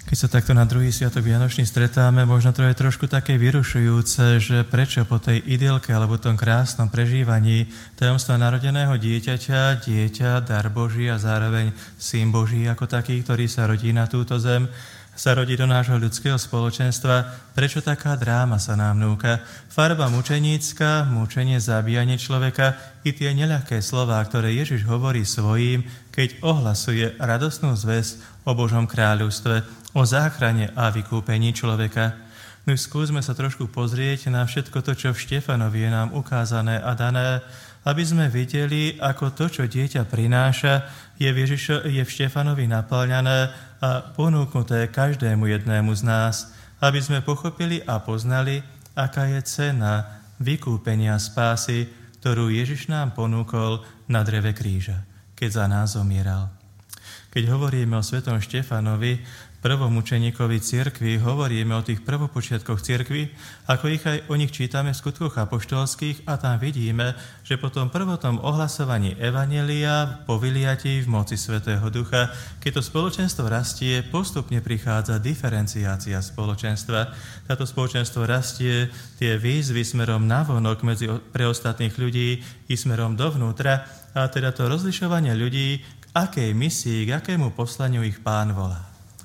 Keď sa takto na druhý sviatok Vianočný stretáme, možno to je trošku také vyrušujúce, že prečo po tej idylke alebo tom krásnom prežívaní tajomstva narodeného dieťaťa, dieťa, dar Boží a zároveň syn Boží ako taký, ktorý sa rodí na túto zem, sa rodí do nášho ľudského spoločenstva, prečo taká dráma sa nám núka? Farba mučenícka, mučenie, zabíjanie človeka i tie neľahké slová, ktoré Ježiš hovorí svojím, keď ohlasuje radostnú zvesť o Božom kráľovstve, o záchrane a vykúpení človeka. No skúsme sa trošku pozrieť na všetko to, čo v Štefanovi je nám ukázané a dané, aby sme videli, ako to, čo dieťa prináša, je v Štefanovi naplňané a ponúknuté každému jednému z nás, aby sme pochopili a poznali, aká je cena vykúpenia spásy, ktorú Ježiš nám ponúkol na dreve kríža, keď za nás zomieral. Keď hovoríme o svetom Štefanovi, prvom učeníkovi cirkvi, hovoríme o tých prvopočiatkoch cirkvi, ako ich aj o nich čítame v skutkoch apoštolských a tam vidíme, že po tom prvotnom ohlasovaní evanjelia, po vyliatí v moci Svätého Ducha, keď to spoločenstvo rastie, postupne prichádza diferenciácia spoločenstva. Táto spoločenstvo rastie, tie výzvy smerom navonok pre ostatných ľudí i smerom dovnútra, a teda to rozlišovanie ľudí, k akej misii, k akému poslaniu ich Pán volá.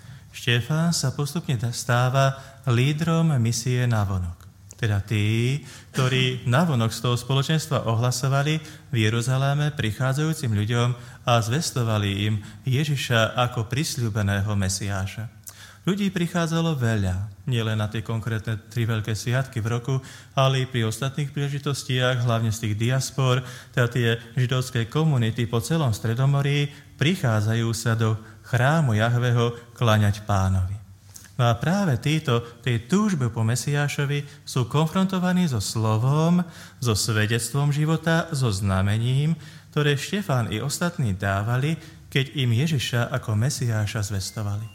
Štefán sa postupne stáva lídrom misie navonok. Teda tí, ktorí navonok z toho spoločenstva ohlasovali v Jeruzaléme prichádzajúcim ľuďom a zvestovali im Ježiša ako prisľúbeného Mesiáša. Ľudí prichádzalo veľa, nielen na tie konkrétne 3 veľké sviatky v roku, ale i pri ostatných príležitostiach, hlavne z tých diaspor, teda tie židovské komunity po celom Stredomorí prichádzajú sa do chrámu Jahveho kláňať Pánovi. No a práve tej túžbe po Mesiášovi sú konfrontovaní so slovom, so svedectvom života, so znamením, ktoré Štefán i ostatní dávali, keď im Ježiša ako Mesiáša zvestovali.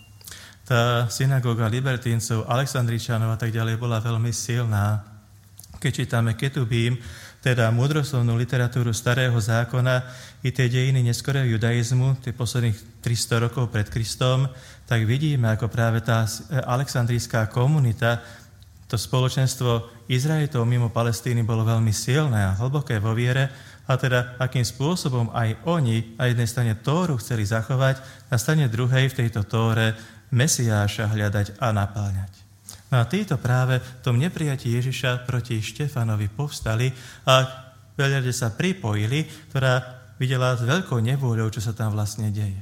Tá synagóga libertíncov, Alexandričanov a tak ďalej bola veľmi silná. Keď čítame Ketubím, teda múdroslovnú literatúru Starého zákona i tie dejiny neskorého judaizmu, tie posledných 300 rokov pred Kristom, tak vidíme, ako práve tá alexandrijská komunita, to spoločenstvo Izraelitov mimo Palestíny bolo veľmi silné a hlboké vo viere, a teda akým spôsobom aj oni na jednej strane Tóru chceli zachovať, na strane druhej v tejto Tóre Mesiáša hľadať a napáľať. No a títo práve v tom neprijatí Ježiša proti Štefanovi povstali a veľa sa pripojili, ktorá videla s veľkou nevôľou, čo sa tam vlastne deje.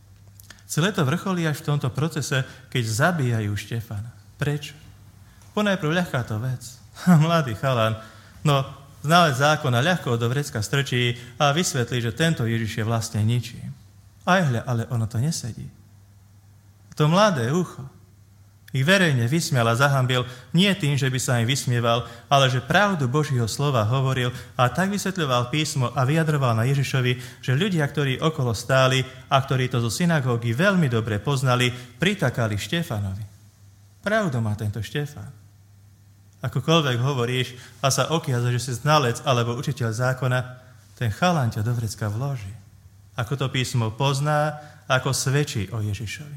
Celé to vrcholí až v tomto procese, keď zabíjajú Štefana. Prečo? Ponajprv ľahká to vec. Mladý chalan, no znalec zákona ľahko do vrecka strčí a vysvetlí, že tento Ježiš je vlastne ničím. Ale ono to nesedí. To mladé ucho ich verejne vysmial a zahambil nie tým, že by sa im vysmieval, ale že pravdu Božieho slova hovoril a tak vysvetľoval písmo a vyjadroval na Ježišovi, že ľudia, ktorí okolo stáli a ktorí to zo synagógy veľmi dobre poznali, pritakali Štefanovi. Pravdu má tento Štefán. Akokoľvek hovoríš a sa okiaza, že si znalec alebo učiteľ zákona, ten chalan ťa do vrecka vloží. Ako to písmo pozná, ako svedčí o Ježišovi.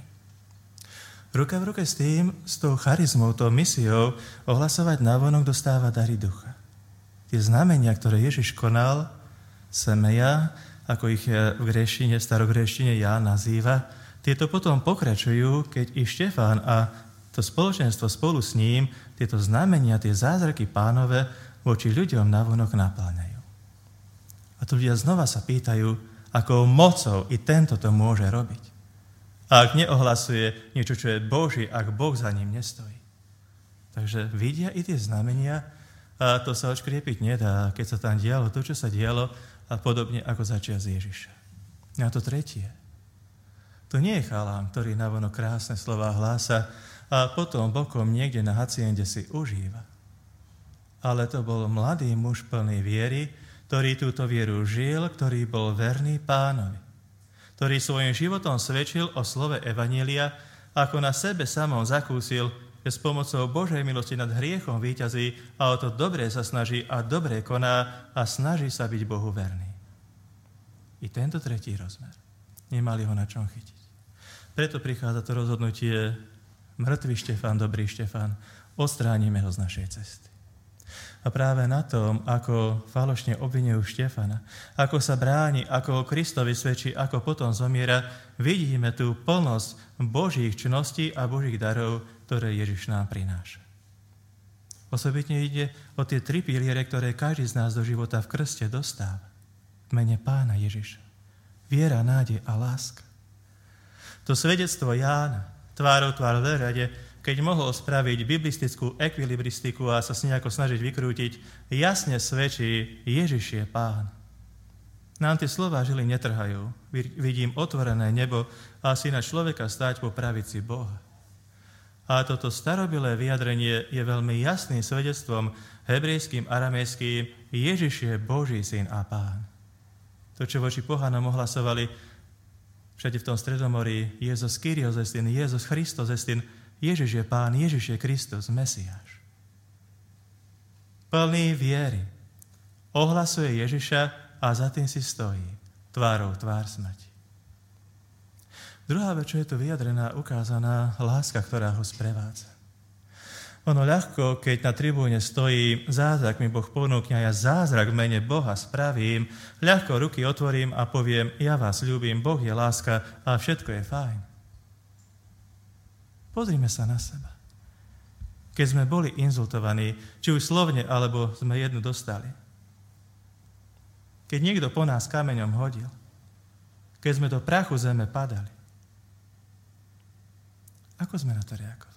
Ruka v ruke s tou charizmou, tou misiou ohlasovať navonok dostáva dary ducha. Tie znamenia, ktoré Ježiš konal, semeja, ako ich v gréštine, starogréštine Ján nazýva, tieto potom pokračujú, keď i Štefán a to spoločenstvo spolu s ním tieto znamenia, tie zázraky Pánove voči ľuďom navonok napĺňajú. A tu ľudia znova sa pýtajú, akou mocou i tento to môže robiť. A ak neohlasuje niečo, čo je Boží, ak Boh za ním nestojí. Takže vidia i tie znamenia a to sa odškriepiť nedá, keď sa tam dialo to, čo sa dialo a podobne ako začias Ježiša. A to tretie. To nie je chalán, ktorý navonok krásne slová hlása a potom bokom niekde na haciende si užíva. Ale to bol mladý muž plný viery, ktorý túto vieru žil, ktorý bol verný Pánovi, ktorý svojím životom svedčil o slove evanjelia, ako na sebe samom zakúsil, že s pomocou Božej milosti nad hriechom víťazí a o to dobré sa snaží a dobré koná a snaží sa byť Bohu verný. I tento tretí rozmer. Nemali ho na čom chytiť. Preto prichádza to rozhodnutie Mŕtvý Štefán, dobrý Štefán, odstránime ho z našej cesty. A práve na tom, ako falošne obvinujú Štefana, ako sa bráni, ako o Kristovi svedčí, ako potom zomiera, vidíme tú plnosť Božích čností a Božích darov, ktoré Ježiš nám prináša. Osobitne ide o tie 3 piliere, ktoré každý z nás do života v krste dostáva. V mene Pána Ježiša. Viera, nádej a láska. To svedectvo Jána, tvárou tvár v rade, keď mohol spraviť biblistickú ekvilibristiku a sa s nejako snažiť vykrútiť, jasne svedčí, Ježiš je Pán. Nám tie slová žily netrhajú. Vidím otvorené nebo a syna človeka stáť po pravici Boha. A toto starobilé vyjadrenie je veľmi jasným svedectvom hebrejským, aramejským, Ježiš je Boží syn a Pán. To, čo voči pohanom ohlasovali všade v tom Stredomorí, Jezus Kyrios estin, Jezus Christos estin, Ježiš je Pán, Ježiš je Kristus, Mesiáš. Plný viery ohlasuje Ježiša a za tým si stojí, tvárou tvár smrti. Druhá vec, čo je tu vyjadrená, ukázaná, láska, ktorá ho sprevádza. Ono ľahko, keď na tribúne stojí zázrak mi Boh ponúkne a ja zázrak v mene Boha spravím, ľahko ruky otvorím a poviem, ja vás ľúbim, Boh je láska a všetko je fajn. Pozrime sa na seba. Keď sme boli inzultovaní, či už slovne, alebo sme jednu dostali. Keď niekto po nás kameňom hodil. Keď sme do prachu zeme padali. Ako sme na to reagovali?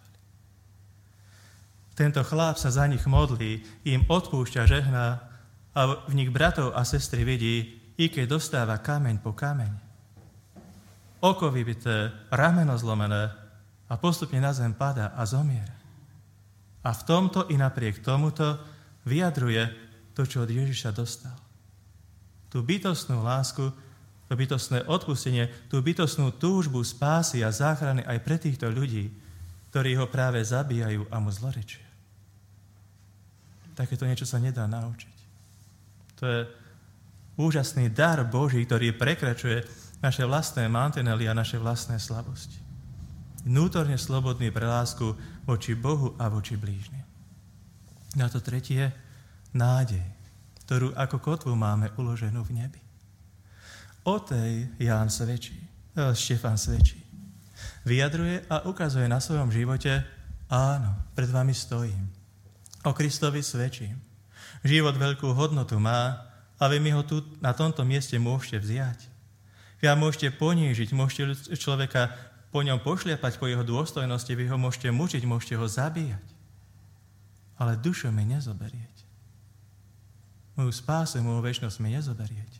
Tento chlap sa za nich modlí, im odpúšťa, žehná a v nich bratov a sestry vidí, i keď dostáva kameň po kameň. Oko vybité, rameno zlomené a postupne na zem padá a zomiera. A v tomto i napriek tomuto vyjadruje to, čo od Ježiša dostal. Tú bytostnú lásku, to bytostné odpustenie, tú bytostnú túžbu spásy a záchrany aj pre týchto ľudí, ktorí ho práve zabíjajú a mu zlorečia. Takéto niečo sa nedá naučiť. To je úžasný dar Boží, ktorý prekračuje naše vlastné mantinely a naše vlastné slabosti. Vnútorne slobodný pre lásku voči Bohu a voči blížnym. Na to tretie, nádej, ktorú ako kotvu máme uloženú v nebi. O tej Štefán svedčí. Vyjadruje a ukazuje na svojom živote, áno, pred vami stojím. O Kristovi svedčím. Život veľkú hodnotu má a vy mi ho tu na tomto mieste môžete vziať. Vy ho môžete ponížiť, môžete človeka po ňom pošliapať po jeho dôstojnosti, vy ho môžete mučiť, môžete ho zabíjať. Ale dušu mi nezoberiete. Moju spásu, moju večnosť mi nezoberiete.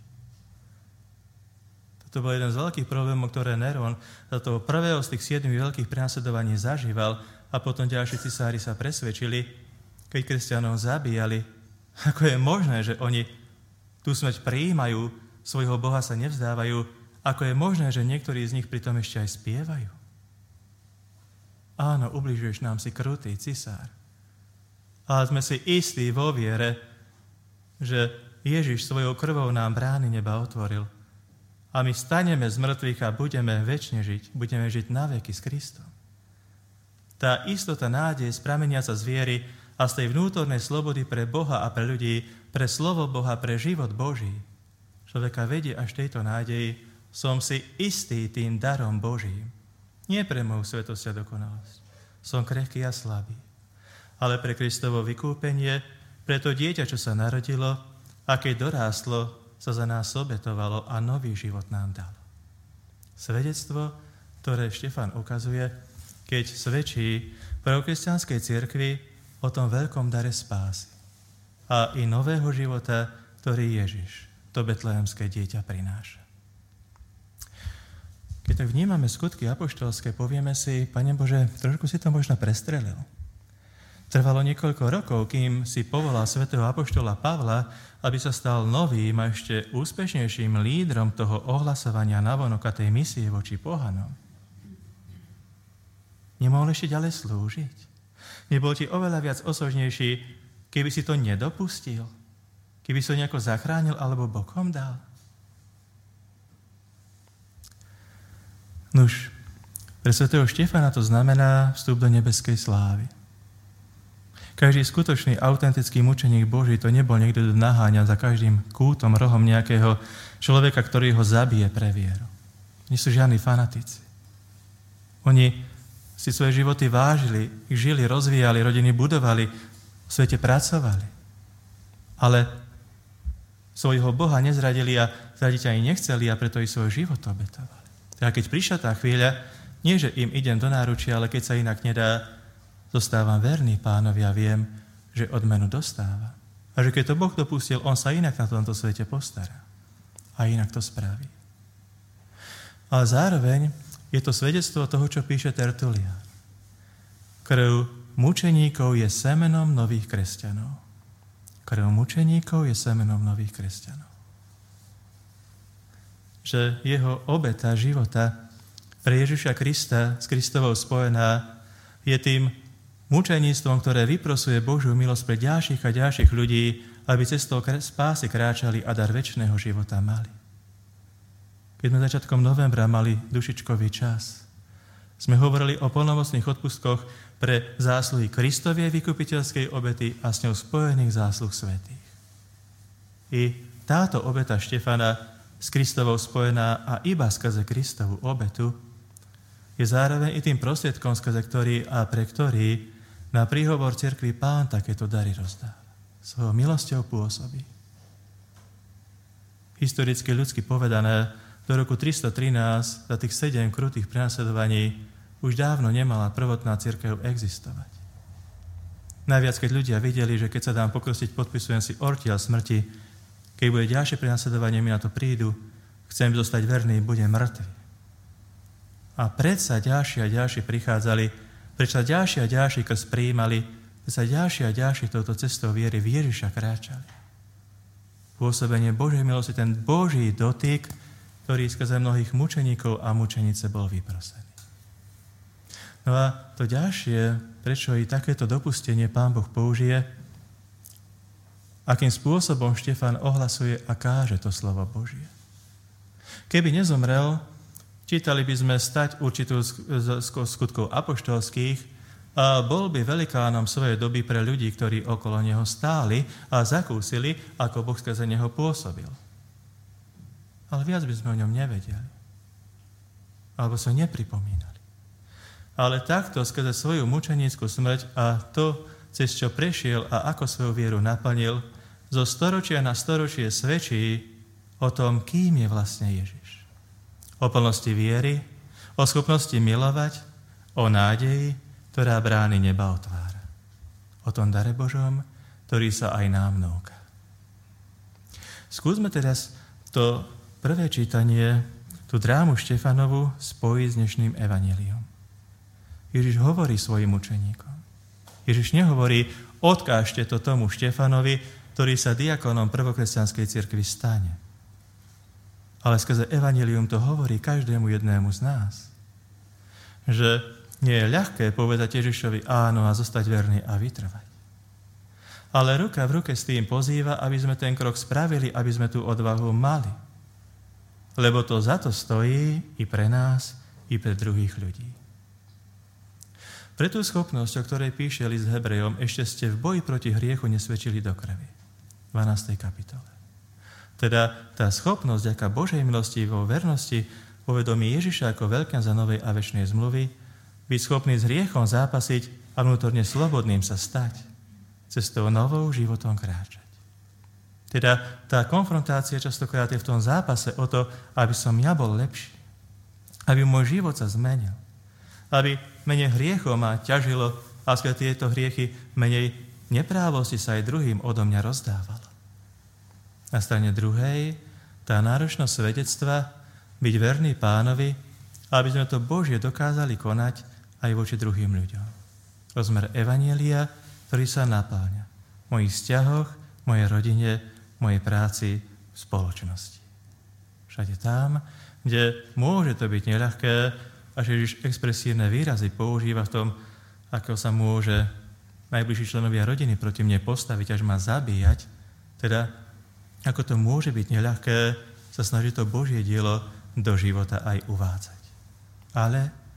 To bol jeden z veľkých problémov, ktoré Nerón za toho prvého z tých 7 veľkých prenasledovaní zažíval a potom ďalší cisári sa presvedčili, keď kresťanov zabíjali, ako je možné, že oni tú smrť prijímajú, svojho Boha sa nevzdávajú, ako je možné, že niektorí z nich pritom ešte aj spievajú. Áno, ubližuješ nám, si krutý cisár. Ale sme si istí vo viere, že Ježiš svojou krvou nám brány neba otvoril. A my staneme z mŕtvych a budeme večne žiť. Budeme žiť na veky s Kristom. Tá istota nádej sprameniaca z viery a z tej vnútornej slobody pre Boha a pre ľudí, pre slovo Boha, pre život Boží. Človeka vedie až tejto nádeji, som si istý tým darom Božím. Nie pre moju svetosť a dokonalosť. Som krehký a slabý. Ale pre Kristovo vykúpenie, pre to dieťa, čo sa narodilo a keď dorástlo, sa za nás obetovalo a nový život nám dalo. Svedectvo, ktoré Štefán ukazuje, keď svedčí prvokresťanskej cirkvi o tom veľkom dare spásy a i nového života, ktorý Ježiš, to betlehemské dieťa, prináša. Keď tak vnímame skutky apoštolské, povieme si, Pane Bože, trošku si to možno prestrelil. Trvalo niekoľko rokov, kým si povolal svätého apoštola Pavla, aby sa stal novým a ešte úspešnejším lídrom toho ohlasovania navonok a tej misie voči pohanom. Nemohol ešte ďalej slúžiť? Nebol ti oveľa viac osožnejší, keby si to nedopustil? Keby si to nejako zachránil alebo bokom dal? Nuž, Pre svätého Štefana to znamená vstup do nebeskej slávy. Každý skutočný, autentický mučeník Boží to nebol niekto, kto naháňa za každým kútom, rohom nejakého človeka, ktorý ho zabije pre vieru. Nie sú žiadni fanatici. Oni si svoje životy vážili, ich žili, rozvíjali, rodiny budovali, v svete pracovali. Ale svojho Boha nezradili a zradiť ani nechceli a preto i svoj život obetovali. Teda keď prišla tá chvíľa, nie že im idem do náručia, ale keď sa inak nedá, zostávam verný Pánovi a viem, že odmenu dostáva. A že keď to Boh dopustil, on sa inak na tomto svete postará. A inak to spraví. Ale zároveň je to svedectvo toho, čo píše Tertulián. Krv mučeníkov je semenom nových kresťanov. Krv mučeníkov je semenom nových kresťanov. Že jeho obeta života pre Ježiša Krista s Kristovou spojená je tým mučeníctvom, ktoré vyprosuje Božiu milosť pre ďalších a ďalších ľudí, aby cestou spásy kráčali a dar večného života mali. Keď sme začiatkom novembra mali dušičkový čas, sme hovorili o plnomocných odpustkoch pre zásluhy Kristovej vykupiteľskej obety a s ňou spojených zásluh svätých. I táto obeta Štefana s Kristovou spojená a iba skrze Kristovú obetu je zároveň i tým prostriedkom, skrze ktorý a pre ktorý na príhovor cirkvi Pán takéto dary rozdáva. Svojou milosťou pôsobí. Historicky ľudsky povedané, do roku 313 za tých 7 krutých prenasledovaní už dávno nemala prvotná cirkev existovať. Najviac, keď ľudia videli, že keď sa dám pokrstiť, podpisujem si ortiaľ smrti, keď bude ďalšie prenasledovanie, mi na to prídu, chcem zostať verný, budem mŕtvy. A predsa ďalší a ďalší prichádzali, prečo ďalší a ďalší krst prijímali, sa ďalší a ďalší touto cestou viery v Ježiša kráčali. Pôsobenie Božej milosti, ten Boží dotyk, ktorý skrze mnohých mučeníkov a mučenice bol vyprosený. No a to ďalšie, prečo i takéto dopustenie Pán Boh použije, akým spôsobom Štefan ohlasuje a káže to slovo Božie. Keby nezomrel, čítali by sme stať určitú skutkov apoštolských a bol by velikánom svojej doby pre ľudí, ktorí okolo neho stáli a zakúsili, ako Boh skrze neho pôsobil. Ale viac by sme o ňom nevedeli. Alebo sa nepripomínali. Ale takto skrze svoju mučenícku smrť a to, cez čo prešiel a ako svoju vieru naplnil, zo storočia na storočie svedčí o tom, kým je vlastne Ježiš. O plnosti viery, o schopnosti milovať, o nádeji, ktorá brány neba otvára. O tom dare Božom, ktorý sa aj nám núka. Skúsme teraz to prvé čítanie, tú drámu Štefanovu, spojiť s dnešným evanjeliom. Ježiš hovorí svojim učeníkom. Ježiš nehovorí, odkážte to tomu Štefanovi, ktorý sa diakonom prvokresťanskej cirkvi stane. Ale skrze evanjelium to hovorí každému jednému z nás. Že nie je ľahké povedať Ježišovi áno a zostať verný a vytrvať. Ale ruka v ruke s tým pozýva, aby sme ten krok spravili, aby sme tú odvahu mali. Lebo to za to stojí i pre nás, i pre druhých ľudí. Pre tú schopnosť, o ktorej píše list Hebrejom, ešte ste v boji proti hriechu nesvedčili do krvi. 12. kapitole. Teda tá schopnosť, aká Božej milosti vo vernosti, povedomí Ježiša ako veľkňaza novej a večnej zmluvy, byť schopný s hriechom zápasiť a vnútorne slobodným sa stať, cestou novou životom kráčať. Teda tá konfrontácia častokrát je v tom zápase o to, aby som ja bol lepší, aby môj život sa zmenil, aby menej hriechov ma ťažilo a skrze tieto hriechy menej neprávosti sa aj druhým odo mňa rozdávalo. Na strane druhej, tá náročnosť svedectva, byť verný Pánovi, aby sme to Božie dokázali konať aj voči druhým ľuďom. Rozmer evanjelia, ktorý sa napáľa v mojich vzťahoch, v mojej rodine, v mojej práci, v spoločnosti. Všade tam, kde môže to byť neľahké, a že Ježiš expresívne výrazy používa v tom, ako sa môže najbližší členovia rodiny proti mne postaviť, až ma zabíjať, teda ako to môže byť neľahké sa snažiť to Božie dielo do života aj uvádzať. Ale v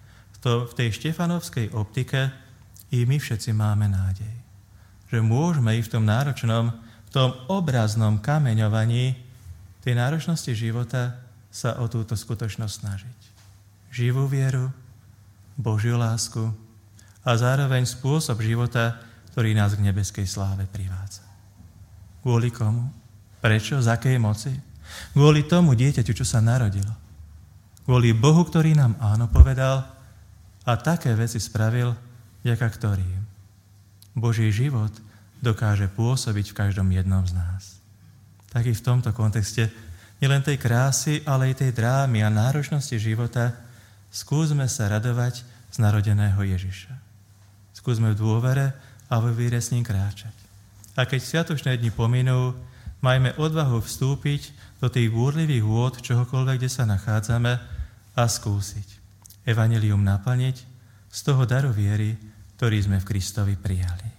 v tej štefanovskej optike i my všetci máme nádej. Že môžeme i v tom náročnom, v tom obraznom kameňovaní tej náročnosti života sa o túto skutočnosť snažiť. Živú vieru, Božiu lásku a zároveň spôsob života, ktorý nás k nebeskej sláve privádza. Kvôli komu? Prečo? Z akej moci? Kvôli tomu dieťaťu, čo sa narodilo. Kvôli Bohu, ktorý nám áno povedal a také veci spravil, vďaka ktorým Boží život dokáže pôsobiť v každom jednom z nás. Tak i v tomto kontexte nielen tej krásy, ale aj tej drámy a náročnosti života skúsme sa radovať z narodeného Ježiša. Skúsme v dôvere a vo víre s ním kráčať. A keď sviatočné dni pominú, majme odvahu vstúpiť do tých búrlivých vôd čohokoľvek, kde sa nachádzame a skúsiť evanjelium naplniť z toho daru viery, ktorý sme v Kristovi prijali.